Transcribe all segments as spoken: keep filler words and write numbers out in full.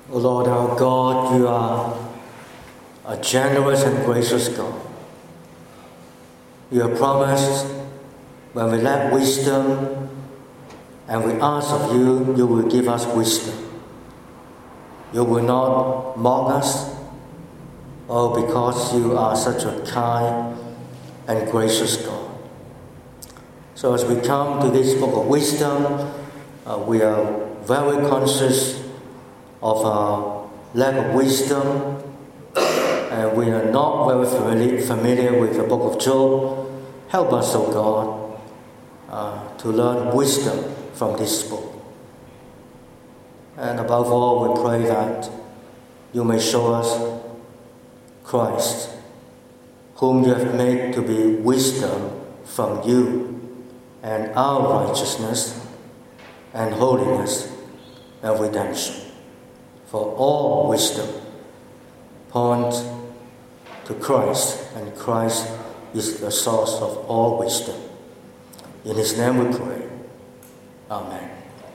O Lord our God, you are a generous and gracious God. You have promised when we lack wisdom and we ask of you, you will give us wisdom. You will not mock us, oh, because you are such a kind and gracious God. So as we come to this book of wisdom, uh, we are very conscious of our lack of wisdom, and we are not very familiar, familiar with the book of Job. Help us, O God, uh, to learn wisdom from this book. And above all, we pray that you may show us Christ, whom you have made to be wisdom from you, and our righteousness and holiness and redemption. For all wisdom points to Christ, and Christ is the source of all wisdom. In His name we pray. Amen.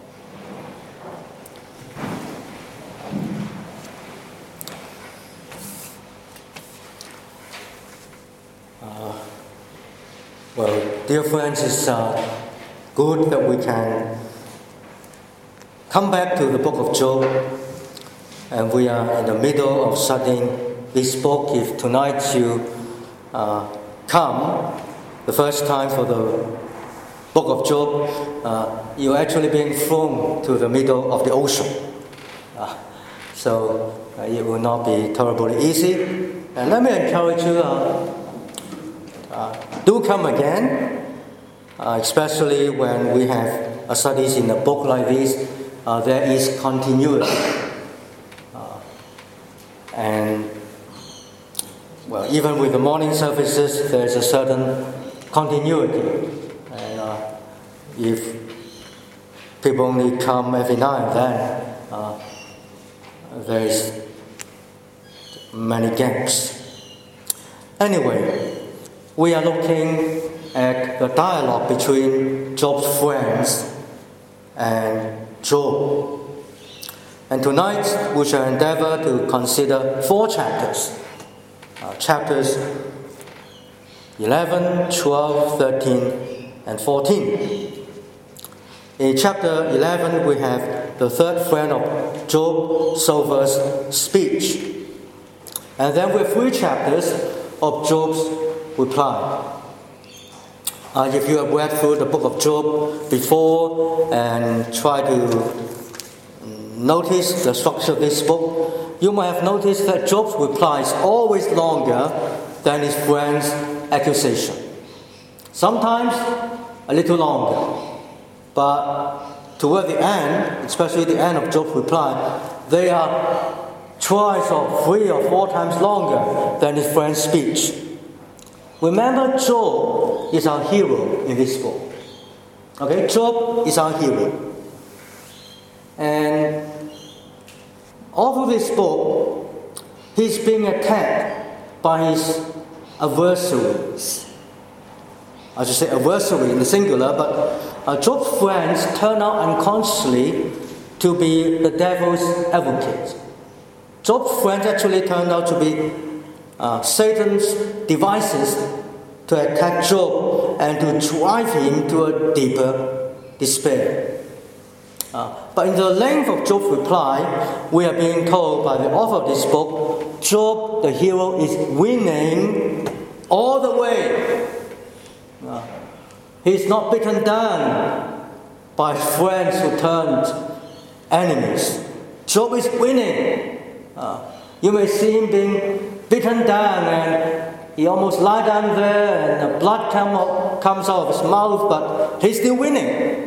Uh, well, dear friends, it's uh, good that we can come back to the book of Job. And we are in the middle of studying this book. If tonight you uh, come the first time for the book of Job, uh, you're actually being thrown to the middle of the ocean. Uh, so uh, it will not be terribly easy. And let me encourage you, uh, uh, do come again, uh, especially when we have uh, studies in a book like this. Uh, there is continuity. And, well, even with the morning services, there's a certain continuity. And uh, if people only come every now and then, uh, there's many gaps. Anyway, we are looking at the dialogue between Job's friends and Job. And tonight we shall endeavor to consider four chapters. Uh, chapters eleven, twelve, thirteen, and fourteen. In chapter eleven we have the third friend of Job, Zophir's speech. And then we have three chapters of Job's reply. Uh, if you have read through the book of Job before and try to notice the structure of this book, you might have noticed that Job's reply is always longer than his friend's accusation. Sometimes a little longer, but toward the end, especially the end of Job's reply, they are twice or three or four times longer than his friend's speech. Remember, Job is our hero in this book. Okay, Job is our hero. And all through this book, he's being attacked by his adversaries. I should say adversary in the singular, but uh, Job's friends turn out unconsciously to be the devil's advocate. Job's friends actually turned out to be uh, Satan's devices to attack Job and to drive him to a deeper despair. Uh, but in the length of Job's reply, we are being told by the author of this book, Job, the hero, is winning all the way. Uh, he's not beaten down by friends who turned enemies. Job is winning. Uh, you may see him being beaten down, and he almost lie down there, and the blood come out, comes out of his mouth, but he's still winning.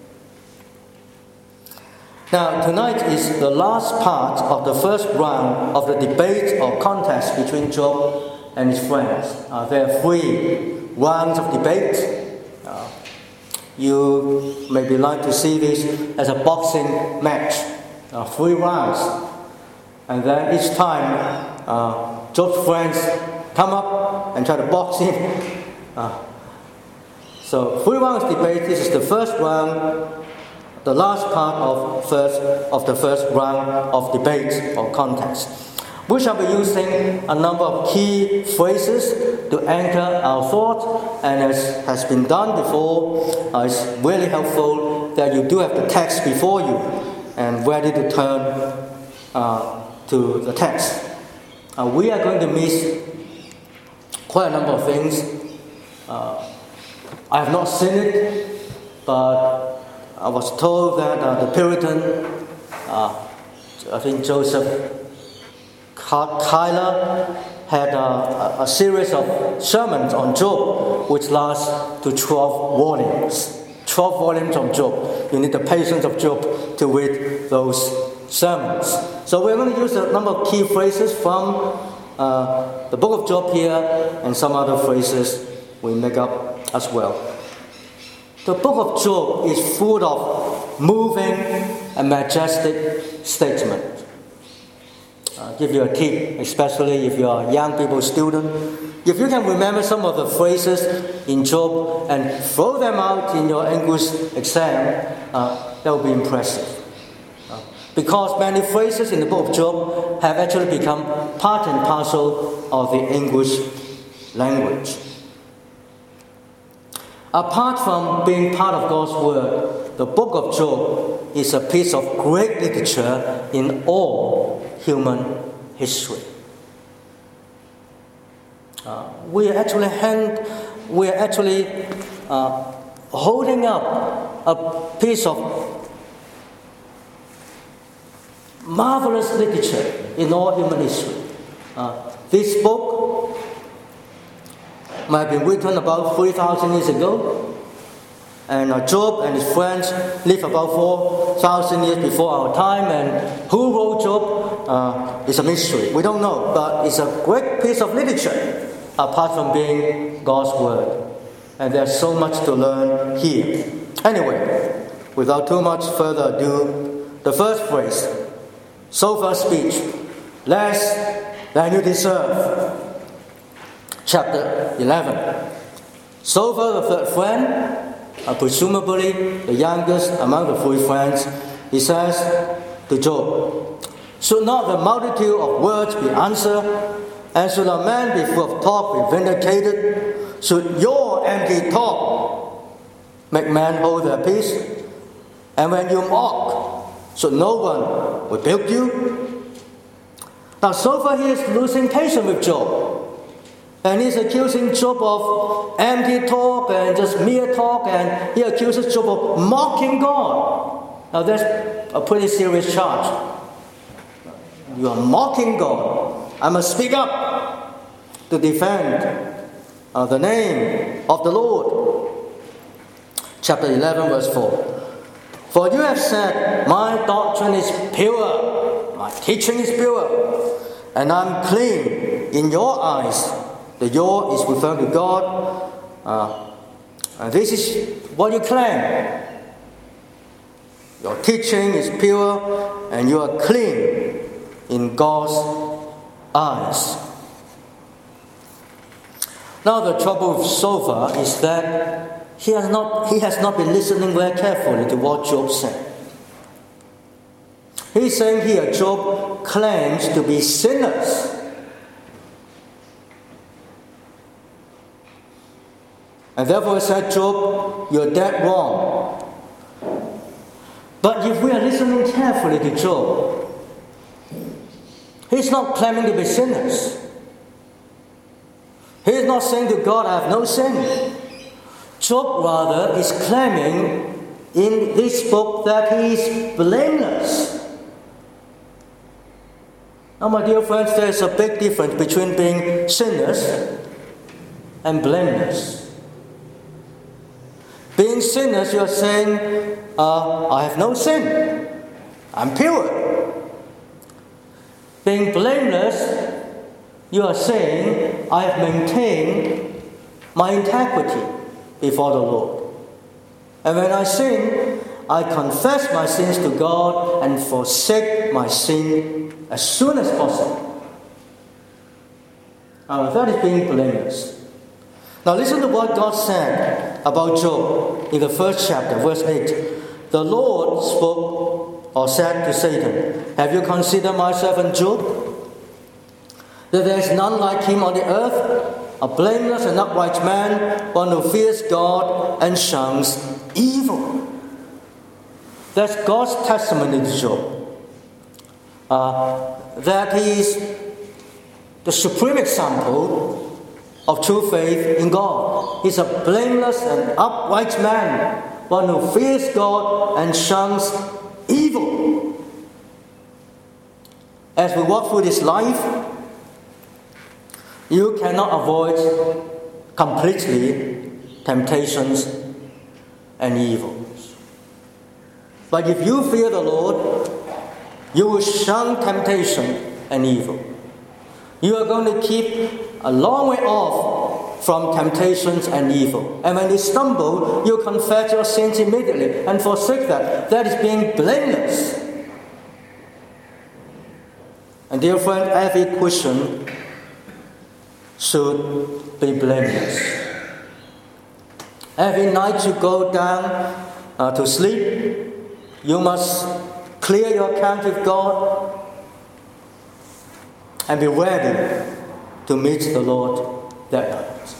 Now, tonight is the last part of the first round of the debate or contest between Job and his friends. Uh, there are three rounds of debate. Uh, you maybe like to see this as a boxing match. Uh, three rounds. And then each time, uh, Job's friends come up and try to box him. Uh, so, three rounds debate. This is the first round. the last part of first of the first round of debate or contest. We shall be using a number of key phrases to anchor our thought, and as has been done before, uh, it's really helpful that you do have the text before you and ready to turn uh, to the text. Uh, we are going to miss quite a number of things. Uh, I have not seen it, but I was told that uh, the Puritan, uh, I think Joseph Kyler, had a, a series of sermons on Job, which lasts to twelve volumes. twelve volumes of Job. You need the patience of Job to read those sermons. So we're going to use a number of key phrases from uh, the book of Job here, and some other phrases we make up as well. The book of Job is full of moving and majestic statements. I'll give you a tip, especially if you are a young people student. If you can remember some of the phrases in Job and throw them out in your English exam, uh, that will be impressive. Uh, because many phrases in the book of Job have actually become part and parcel of the English language. Apart from being part of God's Word, the book of Job is a piece of great literature in all human history. Uh, we are actually hand, we are actually uh, holding up a piece of marvelous literature in all human history. Uh, this book might have been written about three thousand years ago, and uh, Job and his friends lived about four thousand years before our time, and who wrote Job uh, is a mystery. We don't know, but it's a great piece of literature, apart from being God's Word. And there's so much to learn here. Anyway, without too much further ado, the first phrase, sofa speech, less than you deserve. Chapter eleven. Sofa, the third friend, uh, presumably the youngest among the three friends, he says to Job, should not the multitude of words be answered, and should a man be full of talk be vindicated? Should your empty talk make men hold their peace? And when you mock, should no one rebuke you? Now Sofa here is losing patience with Job. And he's accusing Job of empty talk and just mere talk, and he accuses Job of mocking God. Now that's a pretty serious charge. You are mocking God. I must speak up to defend uh, the name of the Lord. Chapter eleven, verse four. For you have said, my doctrine is pure, my teaching is pure, and I'm clean in your eyes. The your is referring to God. Uh, and this is what you claim. Your teaching is pure and you are clean in God's eyes. Now the trouble with Sofa is that he has not he has not been listening very carefully to what Job said. He's saying here Job claims to be sinners. And therefore he said, Job, you're dead wrong. But if we are listening carefully to Job, he's not claiming to be sinners. He is not saying to God, I have no sin. Job rather is claiming in this book that he is blameless. Now my dear friends, there is a big difference between being sinners and blameless. Being sinners, you are saying, uh, I have no sin. I'm pure. Being blameless, you are saying, I have maintained my integrity before the Lord. And when I sin, I confess my sins to God and forsake my sin as soon as possible. Now, that is being blameless. Now listen to what God said about Job in the first chapter, verse eight. the Lord spoke or said to Satan, "Have you considered my servant Job? That there is none like him on the earth, a blameless and upright man, one who fears God and shuns evil." That's God's testimony to Job. Uh, that he is the supreme example of true faith in God. He's a blameless and upright man, one who fears God and shuns evil. As we walk through this life, you cannot avoid completely temptations and evils. But if you fear the Lord, you will shun temptation and evil. You are going to keep a long way off from temptations and evil. And when you stumble, you confess your sins immediately and forsake that. That is being blameless. And dear friend, every Christian should be blameless. Every night you go down uh, to sleep, you must clear your account with God and be ready to meet the Lord that night.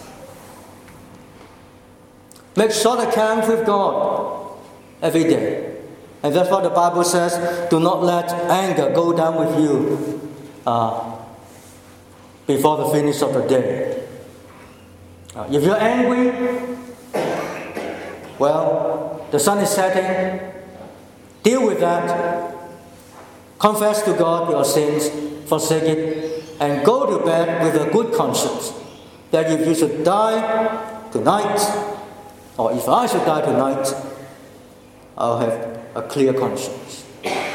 Make short account with God every day. And that's what the Bible says, do not let anger go down with you uh, before the finish of the day. Uh, if you're angry, well, the sun is setting, deal with that. Confess to God your sins, forsake it, and go to bed with a good conscience. That if you should die tonight, or if I should die tonight, I'll have a clear conscience.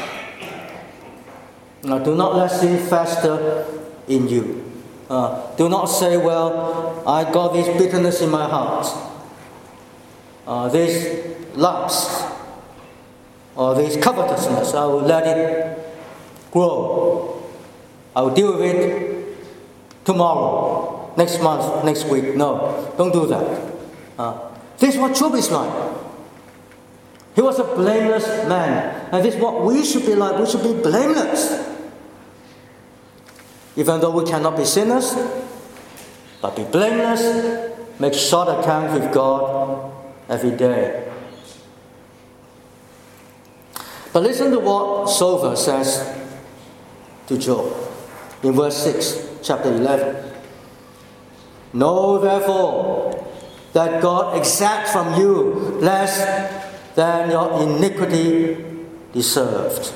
Now, do not let sin fester in you. Uh, do not say, well, I got this bitterness in my heart, uh, this lust, or this covetousness, I will let it grow. I will deal with it tomorrow, next month, next week. No, don't do that. Uh, this is what Job is like. He was a blameless man. And this is what we should be like. We should be blameless. Even though we cannot be sinners, but be blameless, make short account with God every day. But listen to what Sophar says to Job in verse six, chapter eleven. Know therefore that God exacts from you less than your iniquity deserved.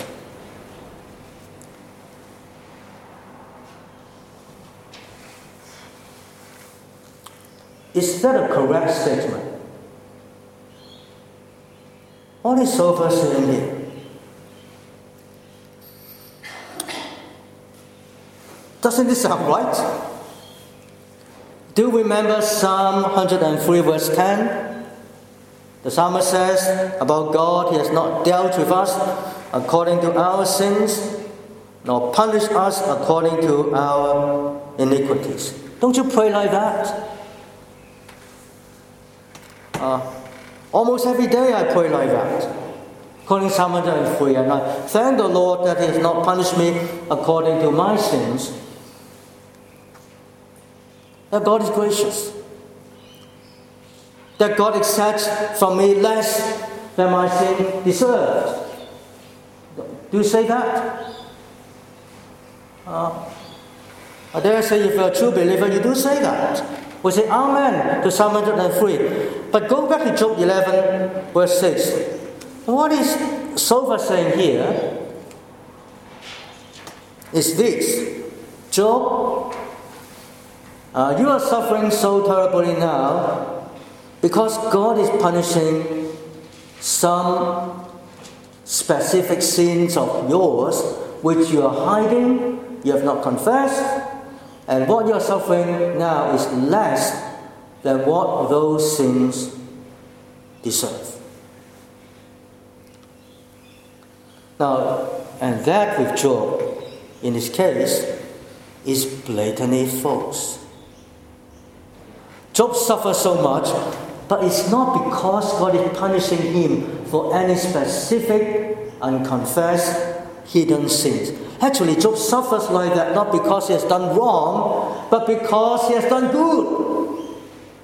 Is that a correct statement? What is Sophar saying here? Doesn't this sound right? Do you remember Psalm one hundred three verse ten? The psalmist says about God, He has not dealt with us according to our sins, nor punished us according to our iniquities. Don't you pray like that? Uh, almost every day I pray like that. According to Psalm one hundred three, and I thank the Lord that He has not punished me according to my sins. That God is gracious. That God accepts from me less than my sin deserved. Do you say that? Uh, I dare say if you're a true believer, you do say that. We say Amen to Psalm one hundred three. But go back to Job eleven, verse six. What is Sophar saying here is this. Job, uh, you are suffering so terribly now because God is punishing some specific sins of yours which you are hiding, you have not confessed, and what you are suffering now is less than what those sins deserve. Now, and that with Job, in his case, is blatantly false. Job suffers so much But it's not because God is punishing him for any specific, unconfessed, hidden sins. Actually, Job suffers like that not because he has done wrong, but because he has done good.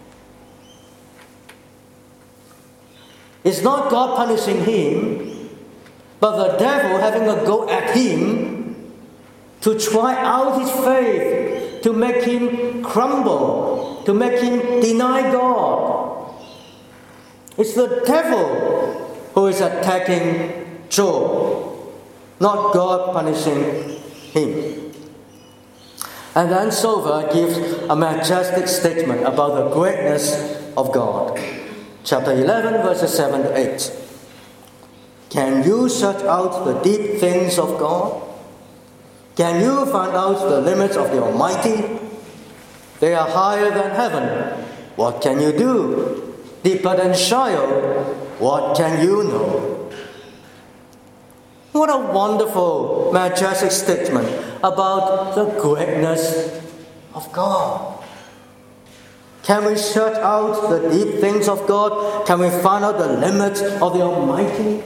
It's not God punishing him, but the devil having a go at him to try out his faith, to make him crumble, to make him deny God. It's the devil who is attacking Job, not God punishing him. And then Sofer gives a majestic statement about the greatness of God. Chapter eleven, verses seven to eight. Can you search out the deep things of God? Can you find out the limits of the Almighty? They are higher than heaven. What can you do? Deeper than Sheol. What can you know? What a wonderful, majestic statement about the greatness of God. Can we search out the deep things of God? Can we find out the limits of the Almighty?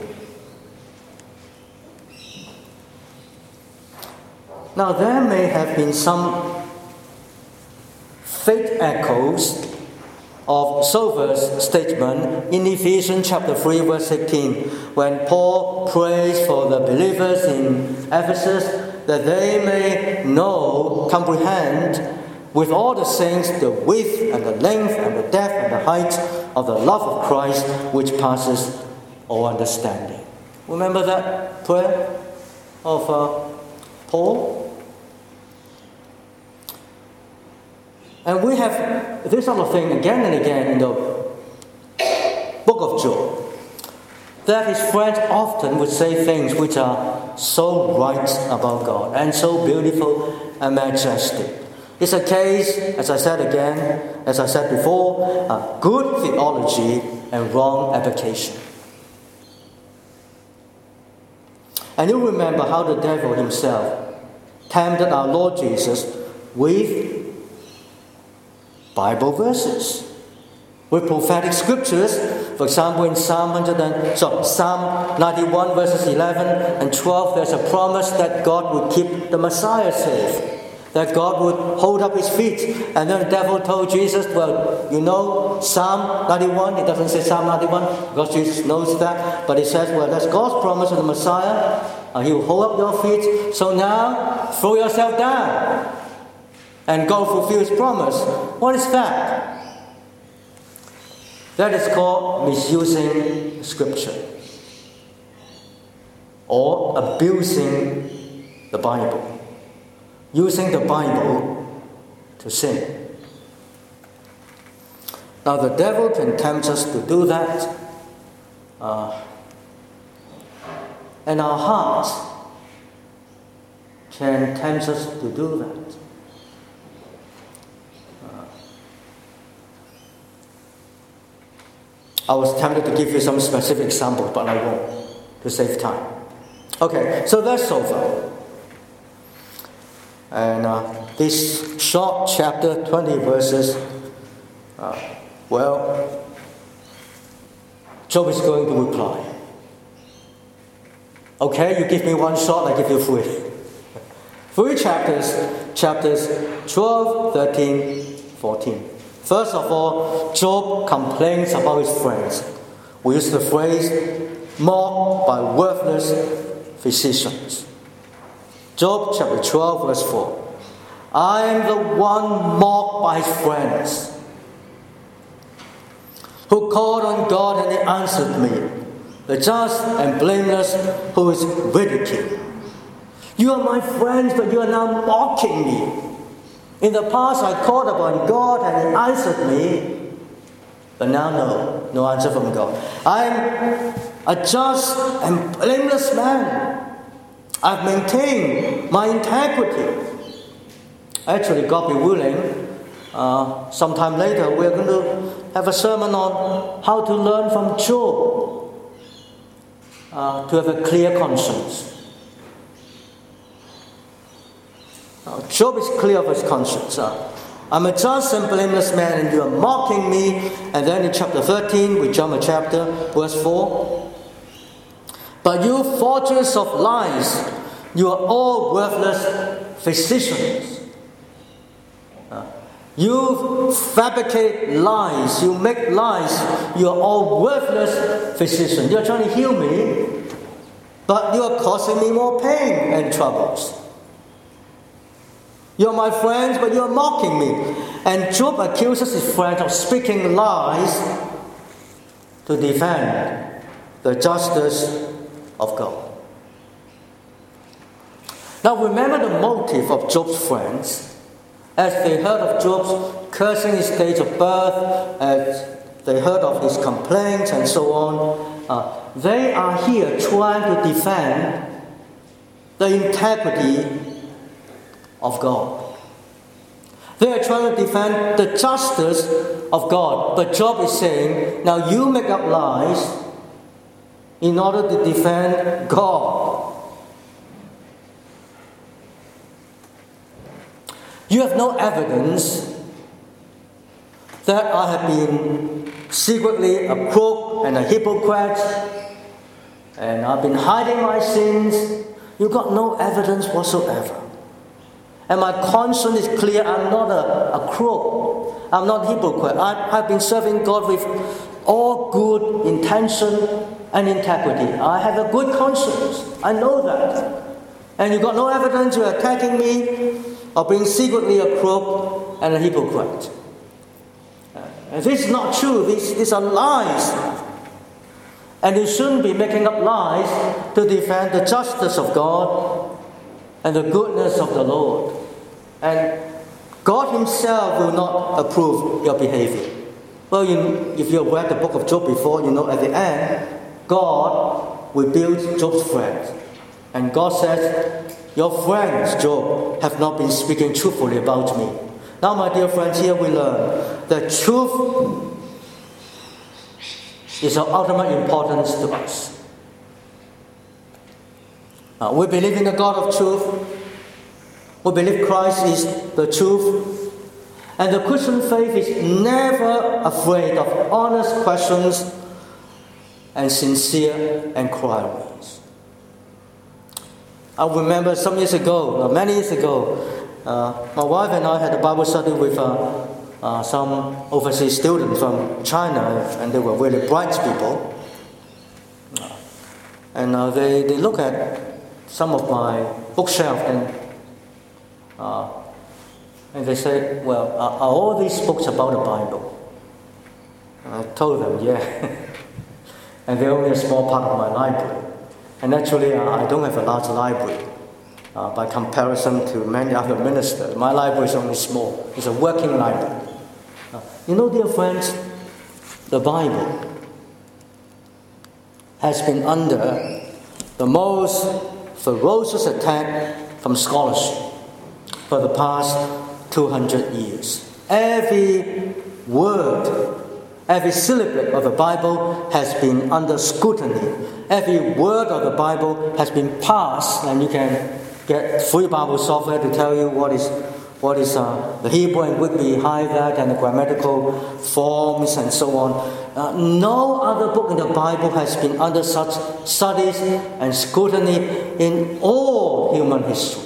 Now, there may have been some faint echoes of Sofer's statement in Ephesians chapter three, verse eighteen, when Paul prays for the believers in Ephesus that they may know, comprehend with all the saints the width and the length and the depth and the height of the love of Christ, which passes all understanding. Remember that prayer of uh, Paul? And we have this sort of thing again and again in the book of Job, that his friends often would say things which are so right about God and so beautiful and majestic. It's a case, as I said again, as I said before, a good theology and wrong application. And you remember how the devil himself tempted our Lord Jesus with Bible verses, with prophetic scriptures. For example, in Psalm one hundred and, so Psalm ninety-one, verses eleven and twelve, there's a promise that God would keep the Messiah safe, that God would hold up his feet. And then the devil told Jesus, well, you know Psalm ninety-one, it doesn't say Psalm ninety-one, because Jesus knows that, but it says, well, that's God's promise to the Messiah, and he will hold up your feet, so now throw yourself down and God fulfill his promise. What is that? That is called misusing Scripture or abusing the Bible, using the Bible to sin. Now the devil can tempt us to do that, uh, and our hearts can tempt us to do that. I was tempted to give you some specific examples, but I won't, to save time. Okay, so that's Sofer. And uh, this short chapter, twenty verses, uh, well, Job is going to reply. Okay, you give me one shot, I give you three. Three chapters, chapters twelve, thirteen, fourteen. First of all, Job complains about his friends. We use the phrase, mocked by worthless physicians. Job chapter twelve, verse four. I am the one mocked by his friends, who called on God and he answered me, the just and blameless who is ridiculed. You are my friends, but you are now mocking me. In the past, I called upon God and he answered me, but now no, no answer from God. I'm a just and blameless man. I've maintained my integrity. Actually, God be willing, uh, sometime later we're going to have a sermon on how to learn from Job uh, to have a clear conscience. Now, Job is clear of his conscience. Uh, I'm a just and blameless man, and you are mocking me. And then in chapter thirteen, we jump a chapter, verse four. But you fortress of lies, you are all worthless physicians. Uh, you fabricate lies, you make lies, you are all worthless physicians. You are trying to heal me, but you are causing me more pain and troubles. You are my friends, but you are mocking me. And Job accuses his friends of speaking lies to defend the justice of God. Now remember the motive of Job's friends. As they heard of Job's cursing his days of birth, as they heard of his complaints and so on, uh, they are here trying to defend the integrity of God. They are trying to defend the justice of God. But Job is saying, now you make up lies in order to defend God. You have no evidence that I have been secretly a crook and a hypocrite, and I've been hiding my sins. You've got no evidence whatsoever. And my conscience is clear. I'm not a, a crook. I'm not a hypocrite. I, I've been serving God with all good intention and integrity. I have a good conscience. I know that. And you've got no evidence you're attacking me or being secretly a crook and a hypocrite. And this is not true. These, these are lies. And you shouldn't be making up lies to defend the justice of God and the goodness of the Lord. And God himself will not approve your behavior. Well, you, if you've read the book of Job before, you know at the end, God rebuilds Job's friends. And God says, your friends, Job, have not been speaking truthfully about me. Now, my dear friends, here we learn that truth is of ultimate importance to us. Uh, we believe in the God of truth. We believe Christ is the truth. And the Christian faith is never afraid of honest questions and sincere inquiries. I remember some years ago, many years ago, uh, my wife and I had a Bible study with uh, uh, some overseas students from China, and they were really bright people. And uh, they, they look at some of my bookshelf and uh, and they said, well, are, are all these books about the Bible? And I told them, yeah. And they're only a small part of my library. And actually, uh, I don't have a large library uh, by comparison to many other ministers. My library is only small. It's a working library. Uh, you know, dear friends, the Bible has been under the most ferocious attack from scholarship for the past two hundred years. Every word, every syllable of the Bible has been under scrutiny. Every word of the Bible has been parsed, and you can get free Bible software to tell you what is what is uh, the Hebrew and Greek behind that, and the grammatical forms and so on. Uh, no other book in the Bible has been under such studies and scrutiny in all human history.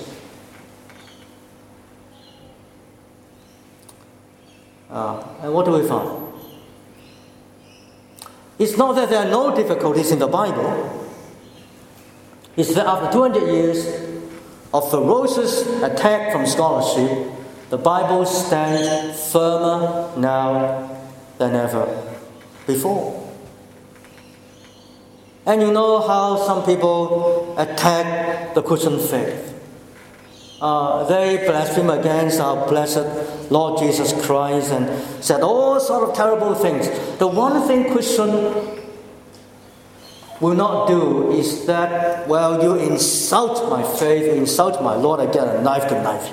Uh, and what do we find? It's not that there are no difficulties in the Bible. It's that after two hundred years of ferocious attack from scholarship, the Bible stands firmer now than ever before. And you know how some people attack the Christian faith. Uh, they blaspheme against our blessed Lord Jesus Christ and said all sort of terrible things. The one thing Christian will not do is that, well, you insult my faith, you insult my Lord, I get a knife to knife you.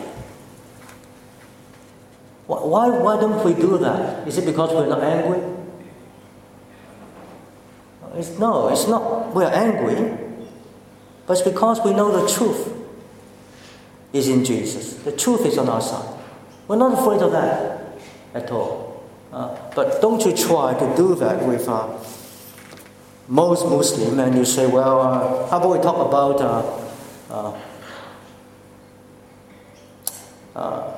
Why, why don't we do that? Is it because we're not angry? It's, no, it's not. We're angry, but it's because we know the truth is in Jesus. The truth is on our side. We're not afraid of that at all. Uh, but don't you try to do that with uh, most Muslims, and you say, well, uh, how about we talk about uh, uh, uh,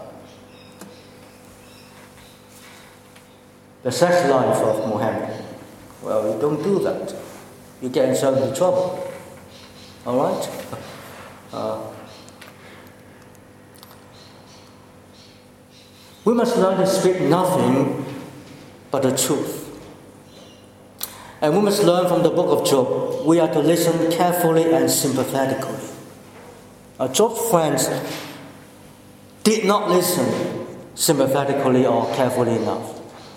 the sex life of Muhammad. Well, you don't do that. You get yourself into trouble. All right? Uh, we must learn to speak nothing but the truth. And we must learn from the book of Job. We are to listen carefully and sympathetically. Uh, Job's friends did not listen sympathetically or carefully enough.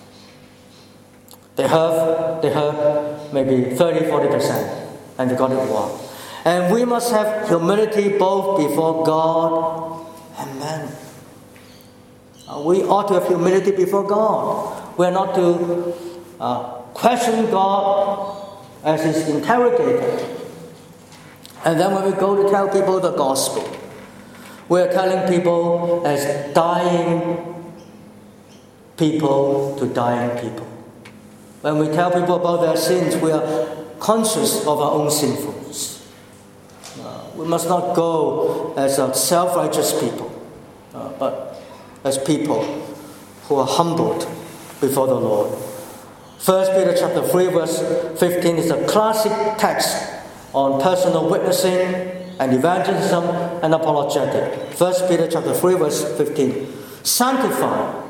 They heard, they heard maybe thirty, forty percent, and they got it wrong. And we must have humility both before God and man. Uh, we ought to have humility before God. We are not to uh, question God as His interrogator. And then when we go to tell people the gospel, we are telling people as dying people to dying people. When we tell people about their sins, we are conscious of our own sinfulness. Uh, we must not go as a self-righteous people, uh, but as people who are humbled before the Lord. First Peter chapter three verse fifteen is a classic text on personal witnessing and evangelism and apologetic. First Peter chapter three verse fifteen. Sanctify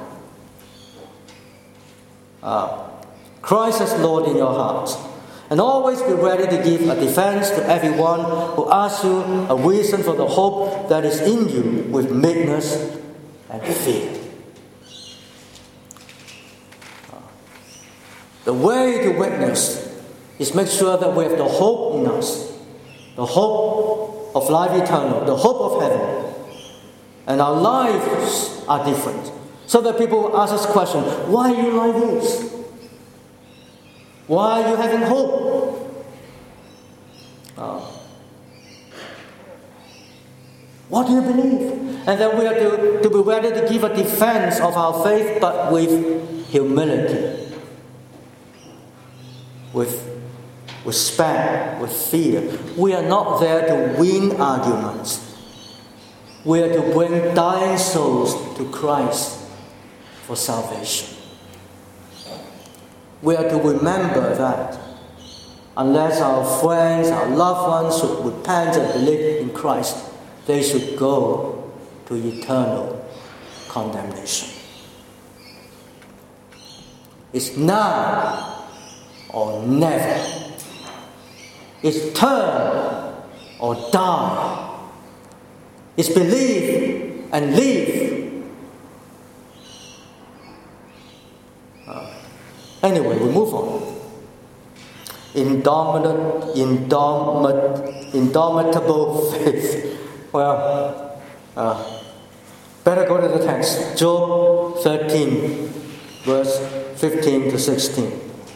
uh, Christ as Lord in your hearts, and always be ready to give a defense to everyone who asks you a reason for the hope that is in you with meekness and fear. The way to witness is make sure that we have the hope in us, the hope of life eternal, the hope of heaven, and our lives are different. So that people will ask us questions, why are you like this? Why are you having hope? Uh, what do you believe? And then we are to, to be ready to give a defense of our faith, but with humility, with respect, with fear. We are not there to win arguments. We are to bring dying souls to Christ for salvation. We are to remember that unless our friends, our loved ones should repent and believe in Christ, they should go to eternal condemnation. It's now or never. It's turn or die. It's believe and leave. Uh, anyway, we move on. Indomitable, indomit, indomitable faith. Well, uh, better go to the text. Job thirteen, verse fifteen to sixteen.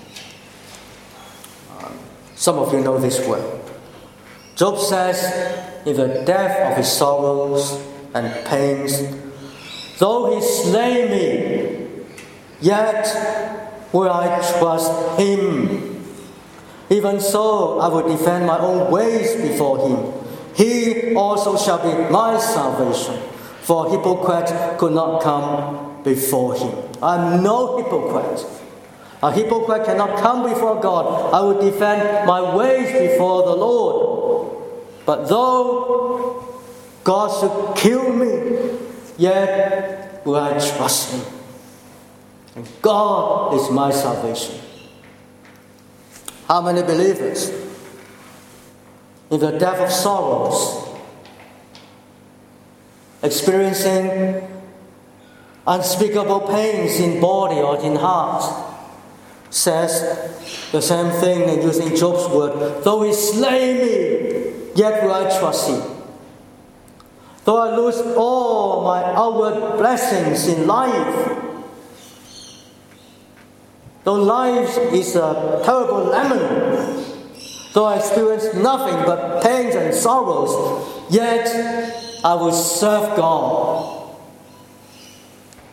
Uh, some of you know this well. Job says, in the depth of his sorrows and pains, though he slay me, yet will I trust him. Even so, I will defend my own ways before him. He also shall be my salvation, for a hypocrite could not come before him. I am no hypocrite. A hypocrite cannot come before God. I will defend my ways before the Lord. But though God should kill me, yet will I trust him. And God is my salvation. How many believers in the depth of sorrows, experiencing unspeakable pains in body or in heart, says the same thing and using Job's word, though he slay me, yet will I trust him. Though I lose all my outward blessings in life, though life is a terrible lemon, though I experience nothing but pains and sorrows, yet I will serve God.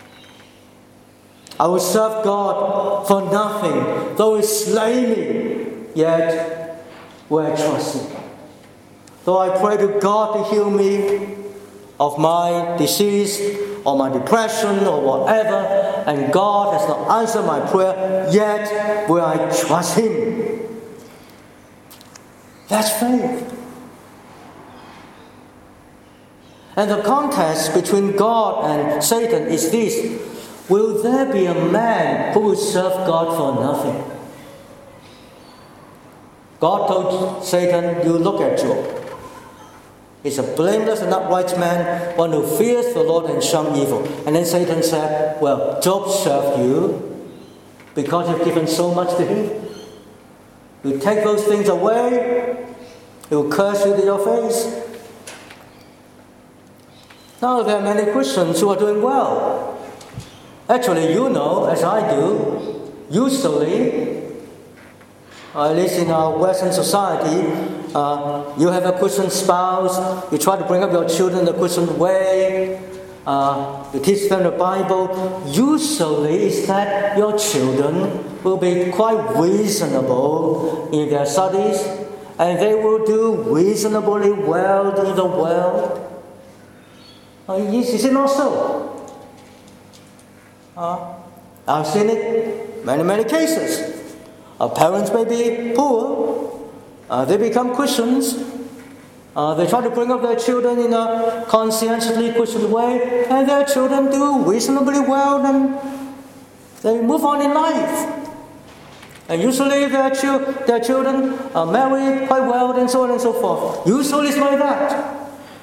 I will serve God for nothing, though He slay me, yet will I trust Him. Though I pray to God to heal me of my disease or my depression or whatever, and God has not answered my prayer, yet will I trust Him. That's faith. And the contest between God and Satan is this: will there be a man who will serve God for nothing? God told Satan, you look at Job. He's a blameless and upright man, one who fears the Lord and shuns evil. And then Satan said, well, Job served you because you've given so much to him. You take those things away, he will curse you to your face. Now there are many Christians who are doing well. Actually, you know, as I do, usually, at least in our Western society, uh, you have a Christian spouse, you try to bring up your children the Christian way, uh, you teach them the Bible. Usually it's that your children will be quite reasonable in their studies, and they will do reasonably well in the world. Uh, is, is it not so? Uh, I've seen it in many, many cases. Our parents may be poor, uh, they become Christians, uh, they try to bring up their children in a conscientiously Christian way, and their children do reasonably well, and they move on in life. And usually their, chi- their children are married quite well, and so on and so forth. Usually it's like that.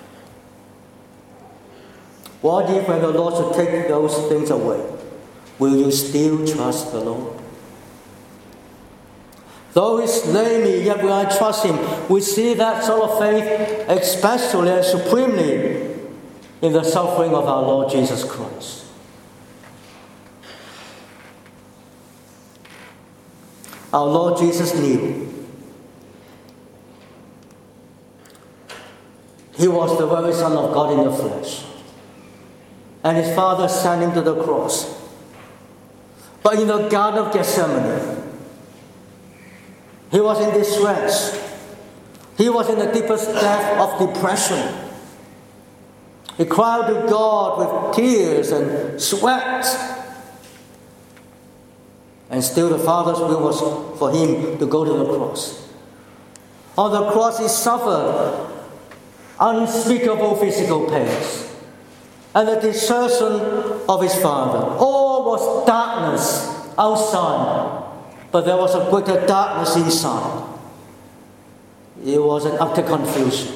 What if when the Lord should take those things away? Will you still trust the Lord? Though He slay me, yet will I trust Him. We see that sort of faith especially and supremely in the suffering of our Lord Jesus Christ. Our Lord Jesus knew He was the very Son of God in the flesh, and His Father sent Him to the cross. But in the Garden of Gethsemane, He was in distress. He was in the deepest depth of depression. He cried to God with tears and sweat. And still the Father's will was for Him to go to the cross. On the cross He suffered unspeakable physical pains and the desertion of His Father. All was darkness outside, but there was a greater darkness inside. It was an utter confusion.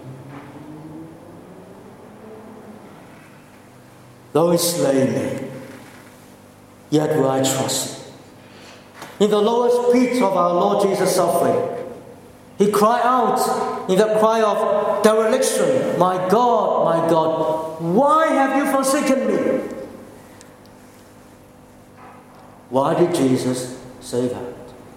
Though He slay me, yet will I trust Him. In the lowest pit of our Lord Jesus' suffering, He cried out in the cry of dereliction, my God, my God, why have you forsaken me? Why did Jesus say that?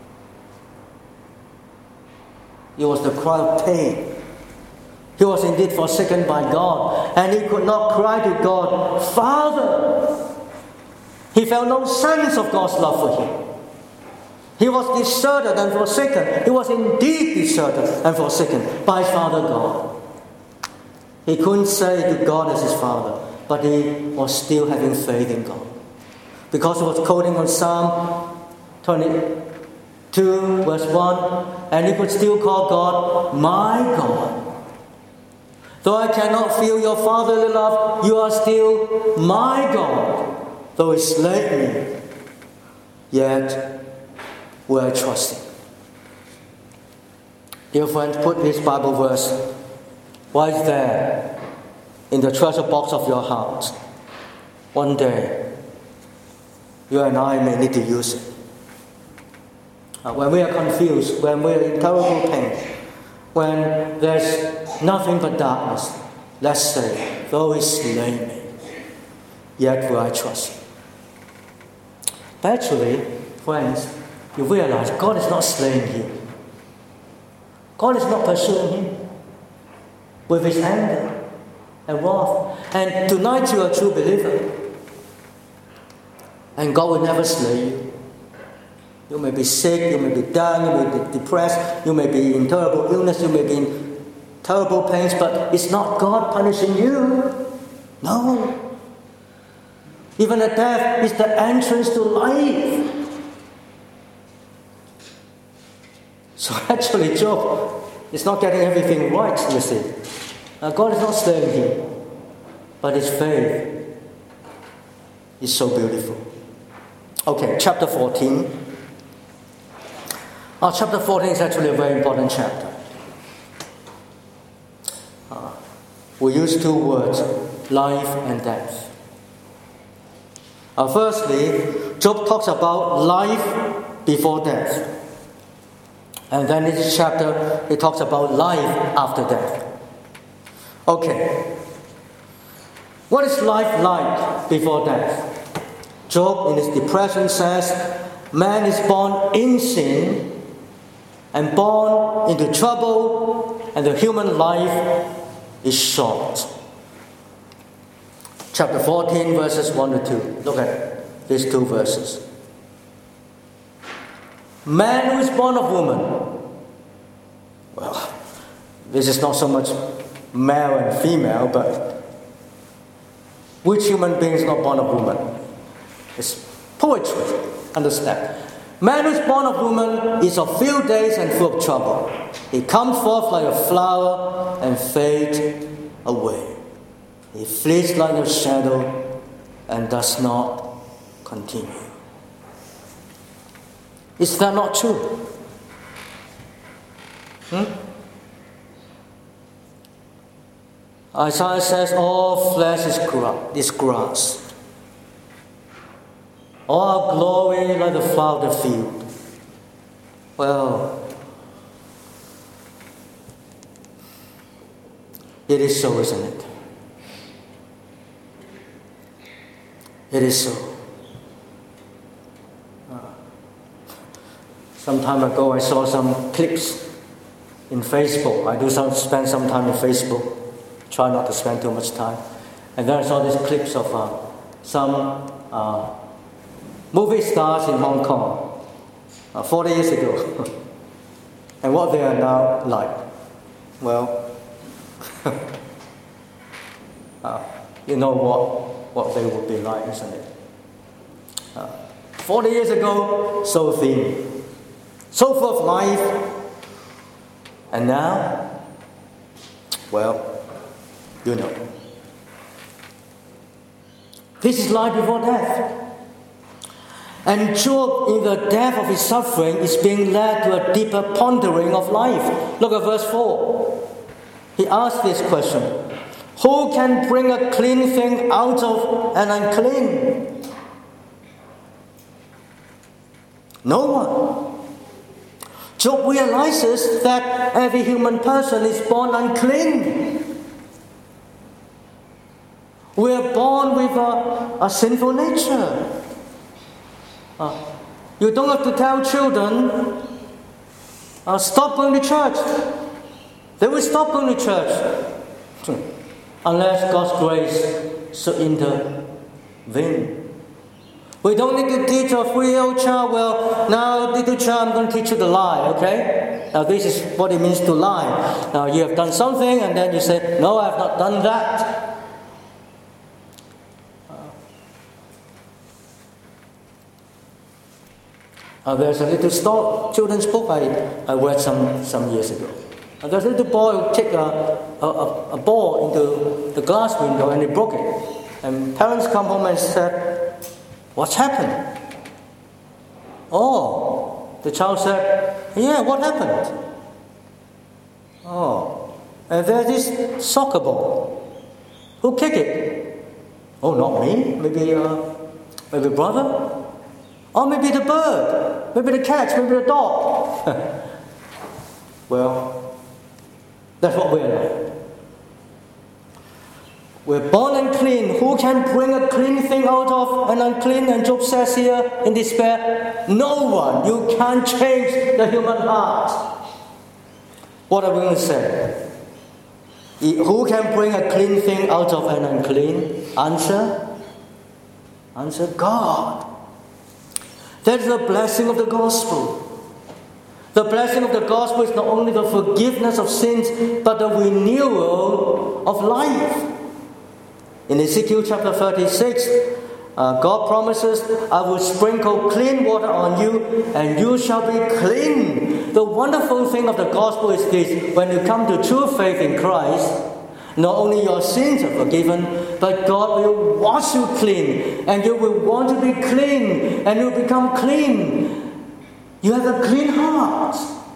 It was the cry of pain. He was indeed forsaken by God, and he could not cry to God, Father. He felt no sense of God's love for him. He was deserted and forsaken. He was indeed deserted and forsaken by his Father God. He couldn't say to God as his Father, but he was still having faith in God. Because he was quoting on Psalm twenty-two, verse one, and he could still call God, my God. Though I cannot feel your fatherly love, you are still my God. Though he slay me, yet will I trust him. Dear friends, put this Bible verse right there in the treasure box of your heart. One day, you and I may need to use it. Uh, when we are confused, when we are in terrible pain, when there's nothing but darkness, let's say, though he slay me, yet will I trust him. But actually, friends, you realize God is not slaying you. God is not pursuing him with his anger and wrath. And tonight you are a true believer. And God will never slay you. You may be sick, you may be down, you may be depressed, you may be in terrible illness, you may be in terrible pains, but it's not God punishing you. No. Even a death is the entrance to life. So actually, Job is not getting everything right, you see. Now, God is not slaying him, but his faith is so beautiful. Okay, chapter fourteen. Uh, chapter fourteen is actually a very important chapter. Uh, we use two words, life and death. Uh, firstly, Job talks about life before death. And then in this chapter, he talks about life after death. Okay. What is life like before death? Job, in his depression, says, man is born in sin and born into trouble, and the human life is short. Chapter fourteen, verses one to two. Look at these two verses. Man who is born of woman. Well, this is not so much male and female, but which human being is not born of woman? It's poetry. Understand? Man who is born of woman is of few days and full of trouble. He comes forth like a flower and fades away. He flees like a shadow and does not continue. Is that not true? Hmm? Isaiah says, all flesh is grass. Is grass. All our glory like the flower of the field. Well, it is so, isn't it? It is so. Some time ago, I saw some clips in Facebook. I do some, spend some time in Facebook. Try not to spend too much time. And then I saw these clips of uh, some uh, movie stars in Hong Kong uh, forty years ago. And what they are now like. Well, uh, you know what, what they would be like, isn't it? Uh, forty years ago, so thin. So full of life, and now, well, you know. This is life before death. And Job, in the depth of his suffering, is being led to a deeper pondering of life. Look at verse four. He asks this question: who can bring a clean thing out of an unclean? No one. Job realizes that every human person is born unclean. We are born with a, a sinful nature. Uh, you don't have to tell children, uh, stop going to church. They will stop going to church. Unless God's grace should intervene. We don't need to teach a three-year-old child, well, now, little child, I'm going to teach you to lie, okay? Now, this is what it means to lie. Now, you have done something, and then you say, no, I have not done that. Uh, there's a little story, children's book I, I read some, some years ago. And there's a little boy who took a, a, a ball into the glass window, and he broke it. And parents come home and said, what's happened? Oh, the child said, yeah, what happened? Oh, and there's this soccer ball. Who kicked it? Oh, not me. Maybe, uh, maybe brother? Or maybe the bird? Maybe the cat? Maybe the dog? Well, that's what we're like. We're born unclean. Who can bring a clean thing out of an unclean? And Job says here in despair, no one. You can't change the human heart. What are we going to say? Who can bring a clean thing out of an unclean? Answer? Answer, God. That is the blessing of the gospel. The blessing of the gospel is not only the forgiveness of sins, but the renewal of life. In Ezekiel chapter thirty-six, uh, God promises, I will sprinkle clean water on you, and you shall be clean. The wonderful thing of the gospel is this: when you come to true faith in Christ, not only your sins are forgiven, but God will wash you clean, and you will want to be clean, and you become clean. You have a clean heart.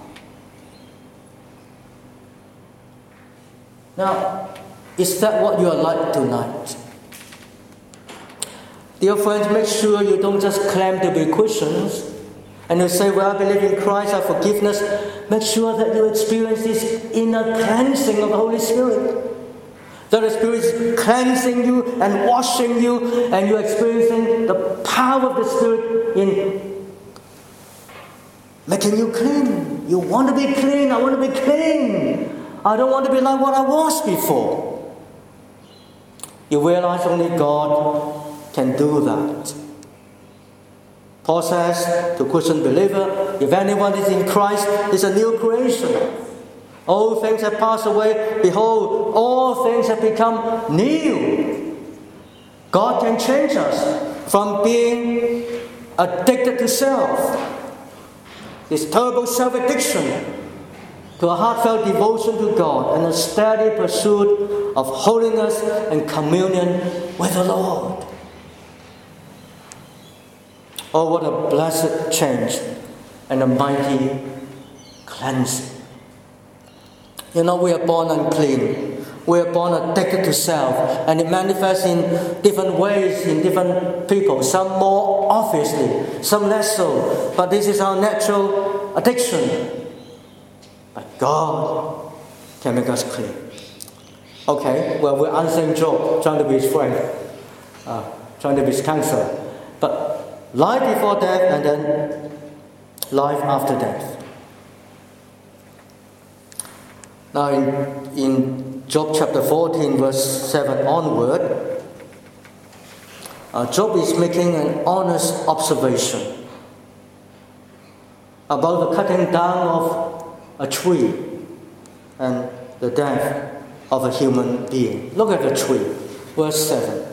Now, is that what you are like tonight? Dear friends, make sure you don't just claim to be Christians and you say, well, I believe in Christ, I have forgiveness. Make sure that you experience this inner cleansing of the Holy Spirit. That the Spirit is cleansing you and washing you, and you're experiencing the power of the Spirit in making you clean. You want to be clean. I want to be clean. I don't want to be like what I was before. You realize only God can do that. Paul says to Christian believer, if anyone is in Christ, is a new creation. All things have passed away. Behold, all things have become new. God can change us from being addicted to self, this terrible self-addiction, to a heartfelt devotion to God and a steady pursuit of holiness and communion with the Lord. Oh, what a blessed change and a mighty cleansing. You know, we are born unclean. We are born addicted to self, and it manifests in different ways in different people. Some more obviously, some less so. But this is our natural addiction. But God can make us clean. Okay, well, we're answering Job, trying to be his friend, uh, trying to be his counselor. But life before death and then life after death. Now in, in Job chapter fourteen, verse seven onward, uh, Job is making an honest observation about the cutting down of a tree and the death of a human being. Look at the tree, verse seven.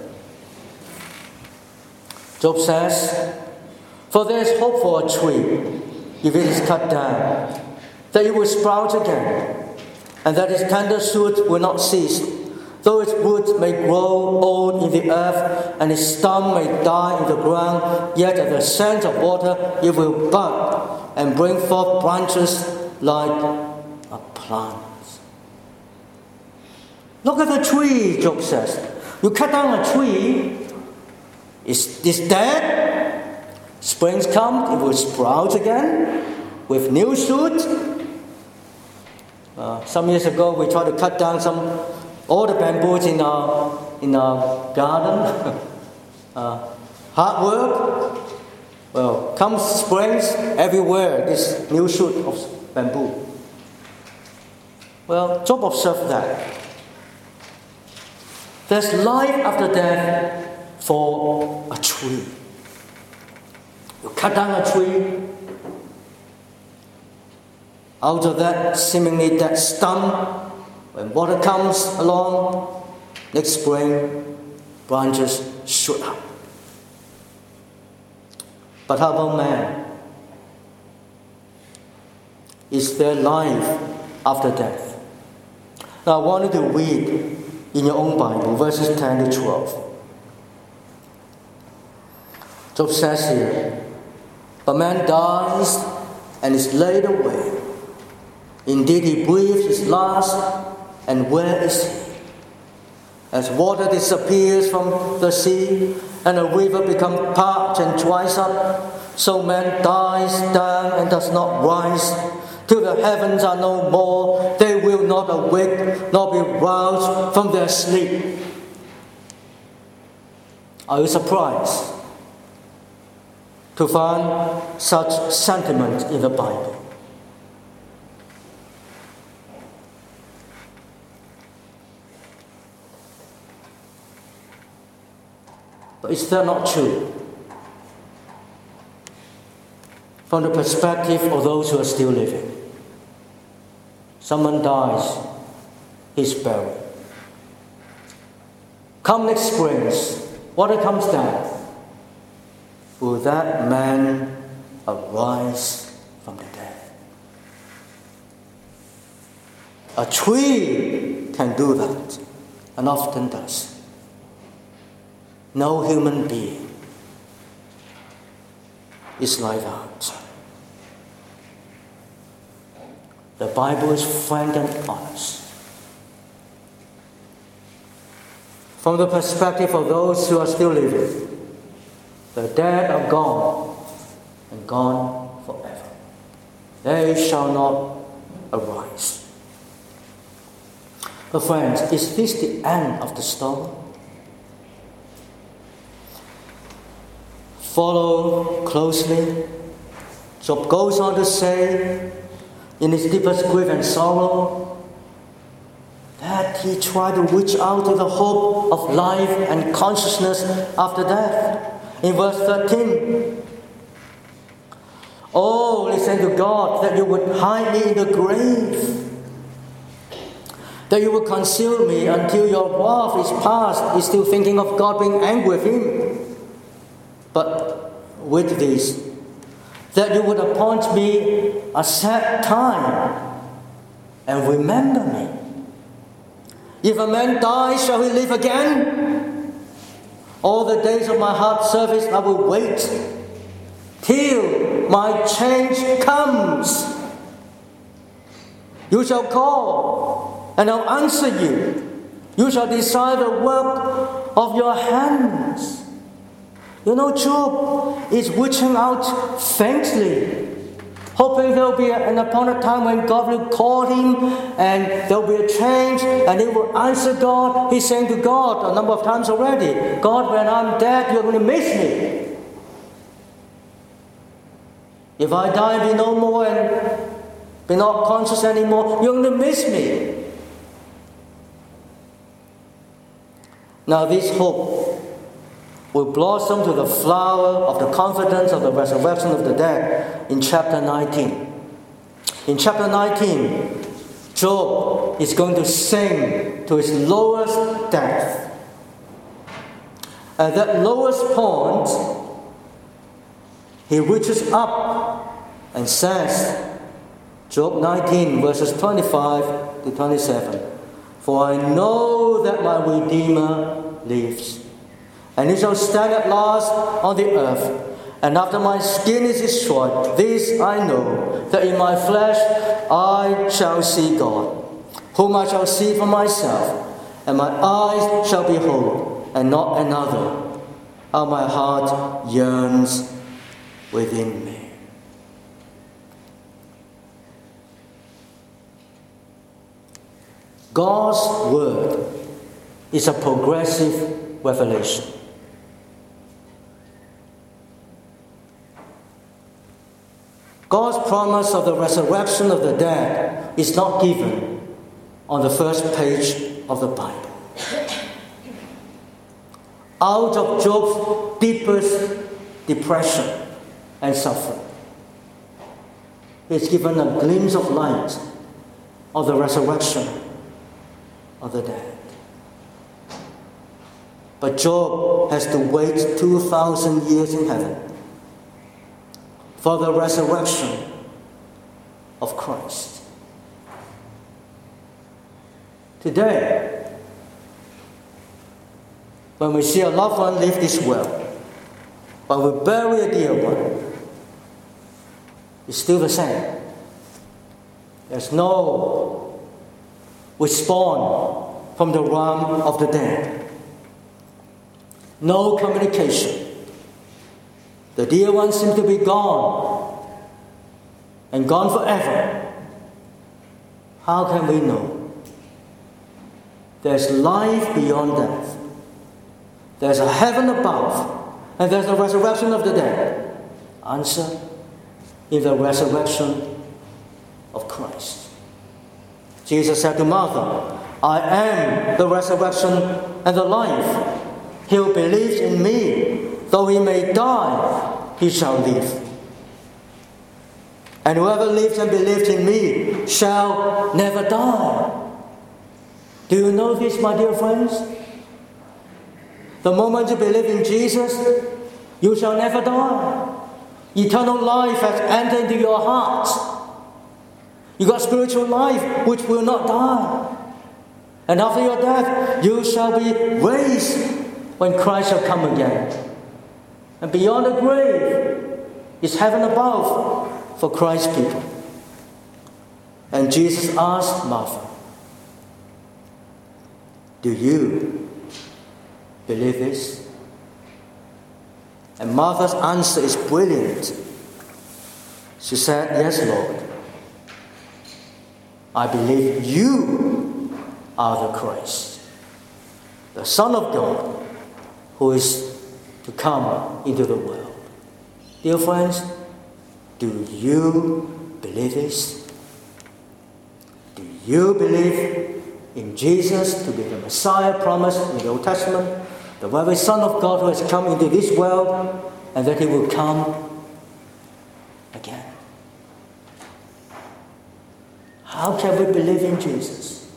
Job says, for there is hope for a tree, if it is cut down, that it will sprout again, and that its tender shoot will not cease. Though its roots may grow old in the earth, and its stem may die in the ground, yet at the scent of water it will bud and bring forth branches like a plant. Look at the tree, Job says. You cut down a tree, it's, it's dead. Springs come, it will sprout again with new shoots. Uh, some years ago, we tried to cut down some all the bamboos in our in our garden. uh, hard work. Well, comes springs everywhere. This new shoot of bamboo. Well, Job observed that there's life after death for a tree. You cut down a tree. Out of that seemingly dead stump, when water comes along, next spring, branches shoot up. But how about man? Is there life after death? Now I want you to read in your own Bible, verses ten to twelve. Job says here, but man dies and is laid away. Indeed, he breathes his last, and where is he? As water disappears from the sea, and a river becomes parched and dries up, so man dies down and does not rise. Till the heavens are no more, they will not awake, nor be roused from their sleep. Are you surprised to find such sentiment in the Bible? But is that not true? from the perspective of those who are still living. Someone dies, he's buried. Come next spring, water comes down. Will that man arise from the dead? A tree can do that, and often does. No human being is like that. The Bible is frank and honest. From the perspective of those who are still living, the dead are gone, and gone forever. They shall not arise. But friends, is this the end of the story? Follow closely. Job goes on to say, in his deepest grief and sorrow, that he tried to reach out to the hope of life and consciousness after death. In verse thirteen, oh, listen to God, that you would hide me in the grave, that you would conceal me until your wrath is past. He's still thinking of God being angry with him. But with this, that you would appoint me a set time and remember me. If a man dies, shall he live again? All the days of my heart service I will wait till my change comes. You shall call, and I'll answer you. You shall desire the work of your hands. You know, Job is reaching out faintly, hoping there will be an appointed time when God will call him and there will be a change and he will answer God. He's saying to God a number of times already, God, when I'm dead, you're going to miss me. If I die and be no more and be not conscious anymore, you're going to miss me. Now this hope will blossom to the flower of the confidence of the resurrection of the dead in chapter nineteen. In chapter nineteen, Job is going to sing to his lowest depth. At that lowest point, he reaches up and says, Job nineteen, verses twenty-five to twenty-seven, for I know that my Redeemer lives, and he shall stand at last on the earth. And after my skin is destroyed, this I know, that in my flesh I shall see God, whom I shall see for myself, and my eyes shall behold, and not another. How my heart yearns within me. God's word is a progressive revelation. God's promise of the resurrection of the dead is not given on the first page of the Bible. Out of Job's deepest depression and suffering, he's given a glimpse of light of the resurrection of the dead. But Job has to wait two thousand years in heaven for the resurrection of Christ. Today, when we see a loved one leave this world, but we bury a dear one, it's still the same. There's no response from the realm of the dead. No communication. The dear one seems to be gone, and gone forever. How can we know? There's life beyond death. There's a heaven above, and there's the resurrection of the dead. Answer, in the resurrection of Christ. Jesus said to Martha, I am the resurrection and the life. He who believes in me, though he may die, he shall live. And whoever lives and believes in me shall never die. Do you know this, my dear friends? The moment you believe in Jesus, you shall never die. Eternal life has entered into your heart. You got spiritual life which will not die. And after your death, you shall be raised when Christ shall come again. And beyond the grave is heaven above for Christ's people. And Jesus asked Martha, do you believe this? And Martha's answer is brilliant. She said, yes, Lord. I believe you are the Christ, the Son of God, who is to come into the world. Dear friends, do you believe this? Do you believe in Jesus to be the Messiah promised in the Old Testament, the very Son of God who has come into this world, and that he will come again? How can we believe in Jesus?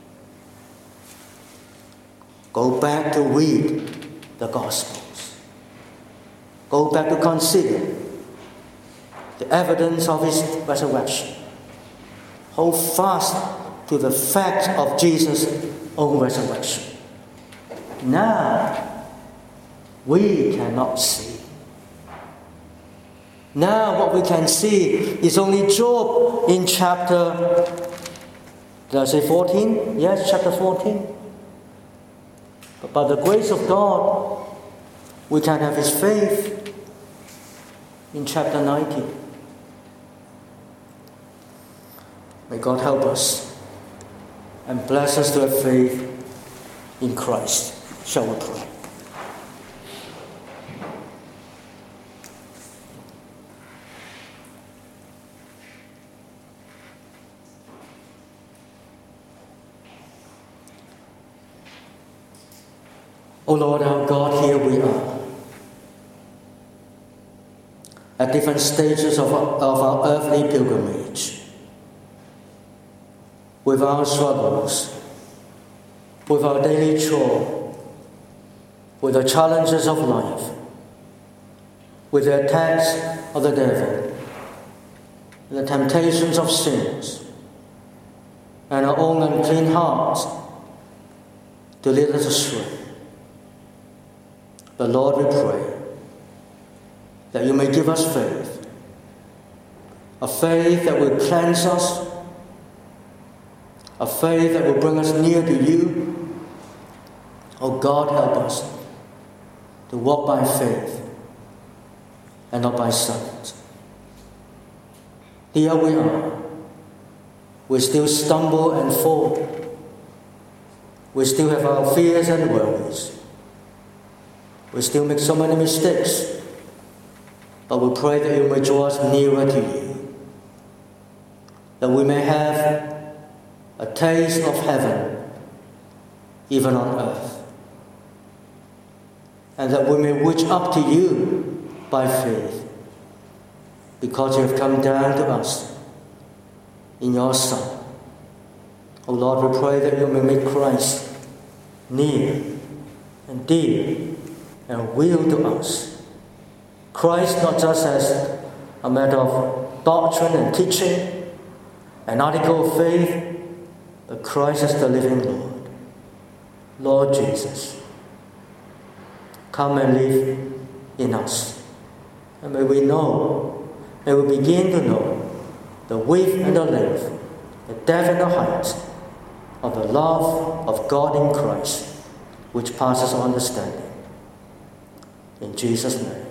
Go back to read the Gospels. Go back to consider the evidence of his resurrection. Hold fast to the fact of Jesus' own resurrection. Now, we cannot see. Now what we can see is only Job in chapter, did I say fourteen? Yes, chapter fourteen. But by the grace of God, we can have his faith in chapter nineteen. May God help us and bless us to have faith in Christ. Shall we pray? O Lord our God, here we are, at different stages of our, of our earthly pilgrimage, with our struggles, with our daily chore, with the challenges of life, with the attacks of the devil, the temptations of sins, and our own unclean hearts to lead us astray. But Lord, we pray that you may give us faith, a faith that will cleanse us, a faith that will bring us near to you. Oh God, help us to walk by faith and not by sight. Here we are. We still stumble and fall. We still have our fears and worries. We still make so many mistakes, but we pray that you may draw us nearer to you, that we may have a taste of heaven, even on earth, and that we may reach up to you by faith, because you have come down to us in your Son. Oh Lord, we pray that you may make Christ near and dear and real to us. Christ not just as a matter of doctrine and teaching, an article of faith, but Christ as the living Lord. Lord Jesus, come and live in us. And may we know, may we begin to know the width and the length, the depth and the height of the love of God in Christ, which passes understanding. In Jesus' name.